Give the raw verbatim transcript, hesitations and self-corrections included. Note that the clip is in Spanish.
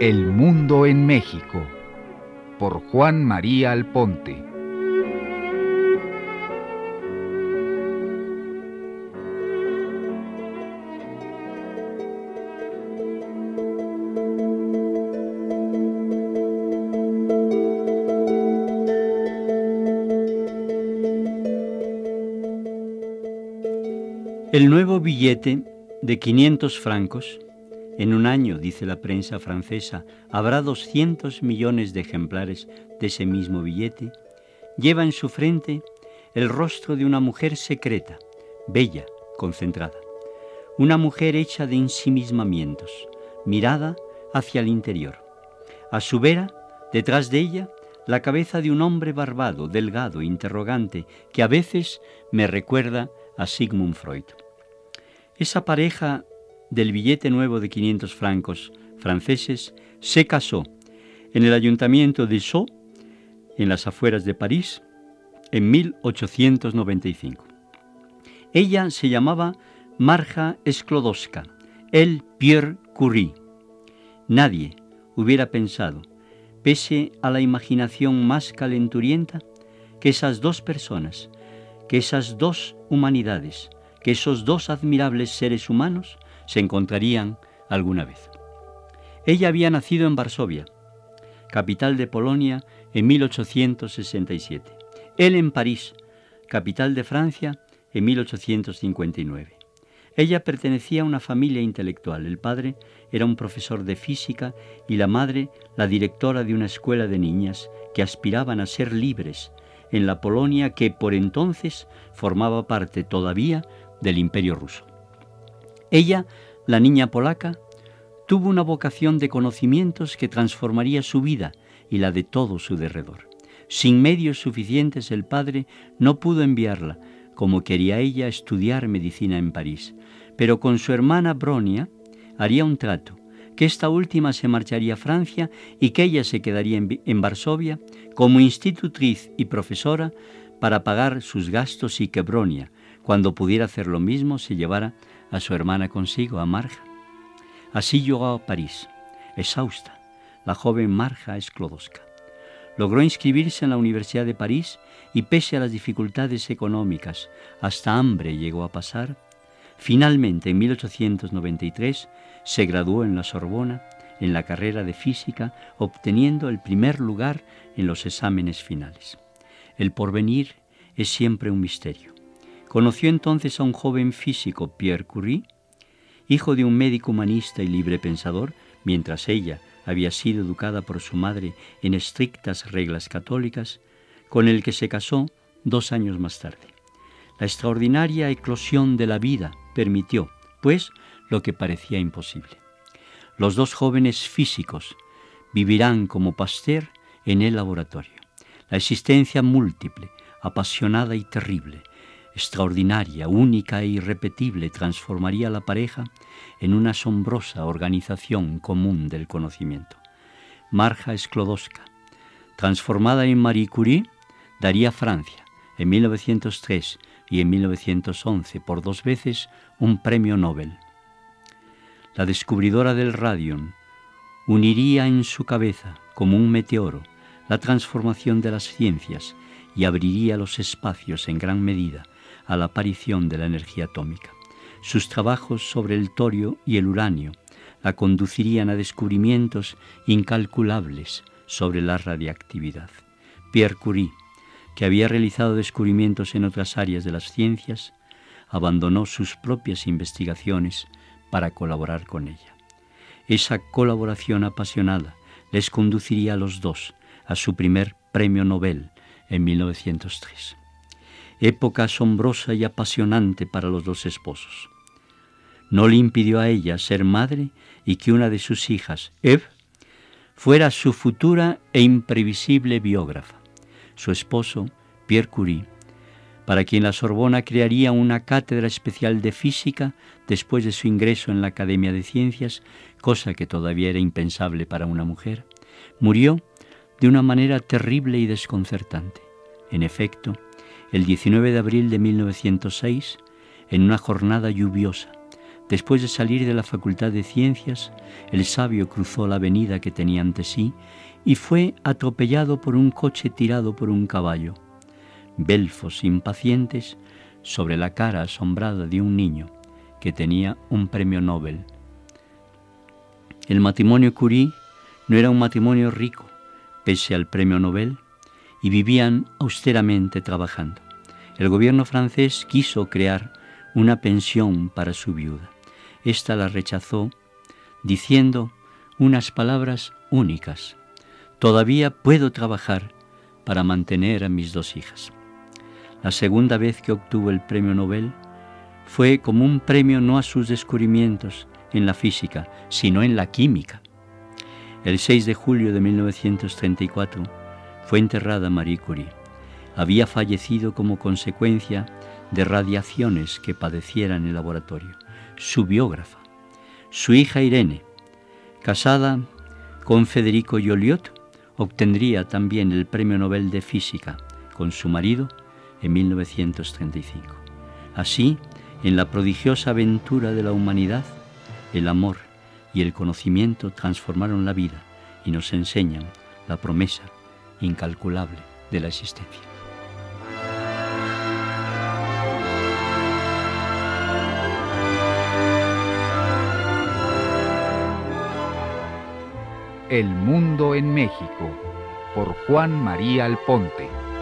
El mundo en México, por Juan María Alponte. El nuevo billete de quinientos francos, en un año, dice la prensa francesa, habrá doscientos millones de ejemplares de ese mismo billete, lleva en su frente el rostro de una mujer secreta, bella, concentrada. Una mujer hecha de ensimismamientos, mirada hacia el interior. A su vera, detrás de ella, la cabeza de un hombre barbado, delgado, interrogante, que a veces me recuerda a Sigmund Freud. Esa pareja del billete nuevo de quinientos francos franceses se casó en el ayuntamiento de Sceaux, en las afueras de París, en mil ochocientos noventa y cinco. Ella se llamaba Marja Sklodowska, él Pierre Curie. Nadie hubiera pensado, pese a la imaginación más calenturienta, que esas dos personas, que esas dos humanidades, que esos dos admirables seres humanos se encontrarían alguna vez. Ella había nacido en Varsovia, capital de Polonia, en mil ochocientos sesenta y siete. Él en París, capital de Francia, en mil ochocientos cincuenta y nueve. Ella pertenecía a una familia intelectual. El padre era un profesor de física y la madre la directora de una escuela de niñas que aspiraban a ser libres en la Polonia que por entonces formaba parte todavía del Imperio Ruso. Ella, la niña polaca, tuvo una vocación de conocimientos que transformaría su vida y la de todo su derredor. Sin medios suficientes, el padre no pudo enviarla, como quería ella, a estudiar medicina en París. Pero con su hermana Bronia haría un trato, que esta última se marcharía a Francia y que ella se quedaría en, en Varsovia como institutriz y profesora para pagar sus gastos y que Bronia, cuando pudiera hacer lo mismo, se llevara a su hermana consigo, a Marja. Así llegó a París, exhausta, la joven Marja Sklodowska. Logró inscribirse en la Universidad de París y pese a las dificultades económicas, hasta hambre llegó a pasar. Finalmente, en mil ochocientos noventa y tres, se graduó en la Sorbona, en la carrera de física, obteniendo el primer lugar en los exámenes finales. El porvenir es siempre un misterio. Conoció entonces a un joven físico, Pierre Curie, hijo de un médico humanista y libre pensador, mientras ella había sido educada por su madre en estrictas reglas católicas, con el que se casó dos años más tarde. La extraordinaria eclosión de la vida permitió, pues, lo que parecía imposible. Los dos jóvenes físicos vivirán como Pasteur en el laboratorio. La existencia múltiple, apasionada y terrible, extraordinaria, única e irrepetible, transformaría a la pareja en una asombrosa organización común del conocimiento. Marja Sklodowska, transformada en Marie Curie, daría a Francia, en mil novecientos tres y en mil novecientos once, por dos veces, un premio Nobel. La descubridora del radium uniría en su cabeza, como un meteoro, la transformación de las ciencias y abriría los espacios en gran medida a la aparición de la energía atómica. Sus trabajos sobre el torio y el uranio la conducirían a descubrimientos incalculables sobre la radiactividad. Pierre Curie, que había realizado descubrimientos en otras áreas de las ciencias, abandonó sus propias investigaciones para colaborar con ella. Esa colaboración apasionada les conduciría a los dos a su primer premio Nobel en mil novecientos tres. Época asombrosa y apasionante para los dos esposos. No le impidió a ella ser madre y que una de sus hijas, Eve, fuera su futura e imprevisible biógrafa. Su esposo, Pierre Curie, para quien la Sorbona crearía una cátedra especial de física después de su ingreso en la Academia de Ciencias, cosa que todavía era impensable para una mujer, murió de una manera terrible y desconcertante. En efecto, el diecinueve de abril de mil novecientos seis, en una jornada lluviosa, Después de salir de la Facultad de Ciencias, el sabio cruzó la avenida que tenía ante sí y fue atropellado por un coche tirado por un caballo. Belfos impacientes sobre la cara asombrada de un niño que tenía un premio Nobel. El matrimonio Curie no era un matrimonio rico, pese al premio Nobel, y vivían austeramente trabajando. El gobierno francés quiso crear una pensión para su viuda. Esta la rechazó diciendo unas palabras únicas: «Todavía puedo trabajar para mantener a mis dos hijas». La segunda vez que obtuvo el premio Nobel fue como un premio no a sus descubrimientos en la física, sino en la química. El seis de julio de mil novecientos treinta y cuatro fue enterrada Marie Curie. Había fallecido como consecuencia de radiaciones que padeciera en el laboratorio. Su biógrafa, su hija Irene, casada con Federico Joliot, obtendría también el premio Nobel de Física con su marido en mil novecientos treinta y cinco. Así, en la prodigiosa aventura de la humanidad, el amor y el conocimiento transformaron la vida y nos enseñan la promesa incalculable de la existencia. El mundo en México, por Juan María Alponte.